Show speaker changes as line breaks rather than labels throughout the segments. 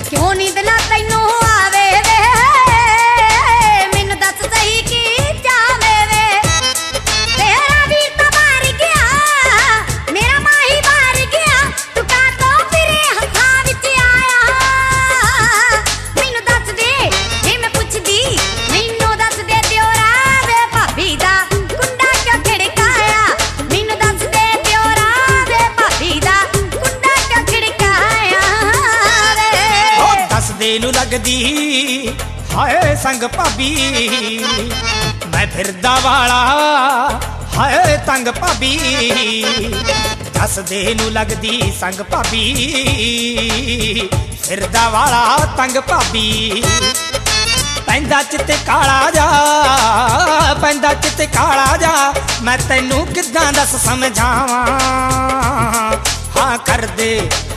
क्यों नींद ना तैनू आवे वे मैनू दस सही की जावे वे तेरा वीर तो बाहर गया मेरा माही बाहर गया तू का तो फिरे हत्थां विच आया मैनू दस दे जे मैं पुछदी मैनू दस दे दियोरा वे भाभी दा कुंडा क्यों खड़काया मैनू दस दे दियोरा वे भाभी दा कुंडा क्यों खड़काया वे
ओ दस दे नू लगदी हाय संग भाभी मैं फिरदा वाला हाय तंग भाभी दस दे नू लगदी संग भाभी फिरदा वाला तंग भाभी पैंदा चित काला जा पैंदा चित काला जा मैं तैनू किदां दस समझावां हाँ कर दे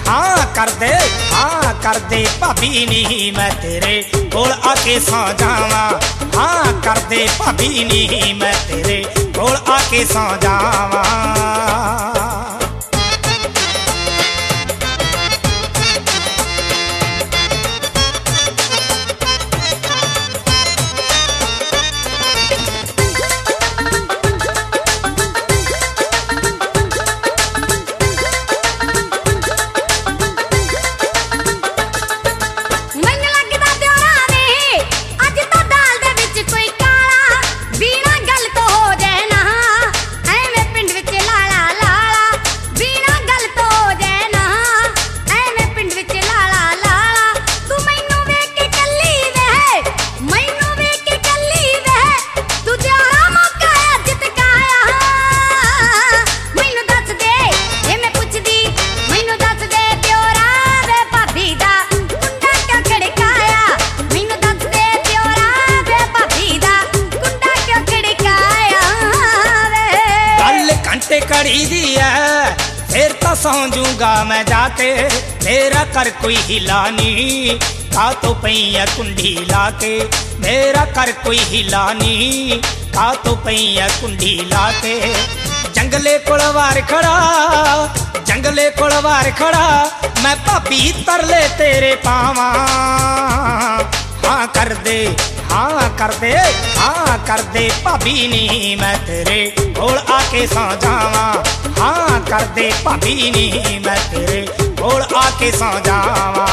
भाभी नी मैं तेरे कोल आके सौ जावां हाँ कर दे भाभी नी मैं तेरे कोल आके सौ जावां कड़ी दी है फिर तो सौ जूंगा मैं जाके मेरा कर कोई हिला नहीं का तो पैया कुंडी लाके मेरा कर कोई हिला नहीं का तो पैया कुंडी लाके जंगले कोलवार खड़ा मैं भाभी तरले तेरे पावा हाँ कर दे भाभी नी मैं तेरे कोल आके सौ जावां हाँ कर दे भाभी नी मैं तेरे कोल आके सौ जावां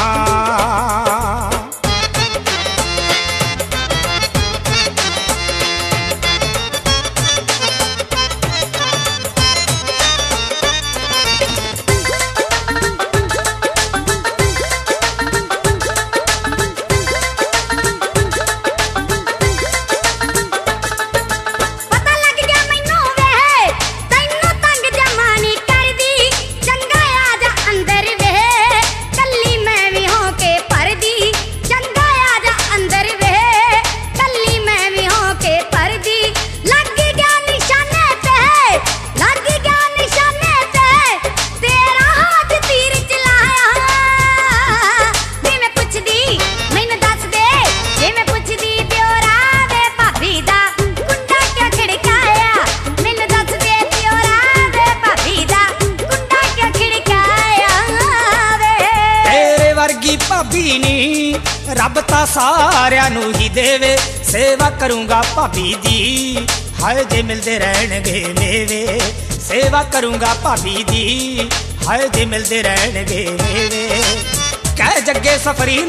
भाभी नी रब ता सारियां नू ही देवे सेवा करूंगा भाभी दी हाय जे मिलते रहणगे मेवे सेवा करूंगा भाभी दी हाय जे मिलते रहणगे मेवे कह जग्गे सफरी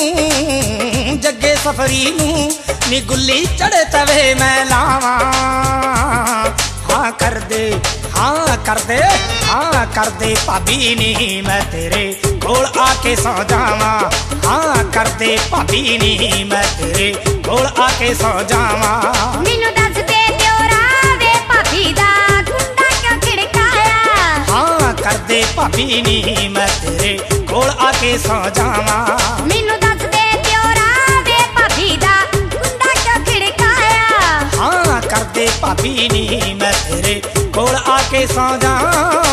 नू नी गुल्ली चढ़े तवे मैं लावां हाँ कर दे भाभी नी मैं तेरे कोल आके सौ जावां हाँ कर दे भाभी नी मैं तेरे कोल आके सौ जावां
मैनू दस दे दियोरा वे भाभी दा कुंडा क्यों खड़काया
हाँ कर दे भाभी नी मैं तेरे कोल आके सौ जावां
मैनू दस दे दियोरा वे भाभी दा कुंडा क्यों खड़काया
हाँ कर दे भाभी नी मैं तेरे कोल आके सौ जावां।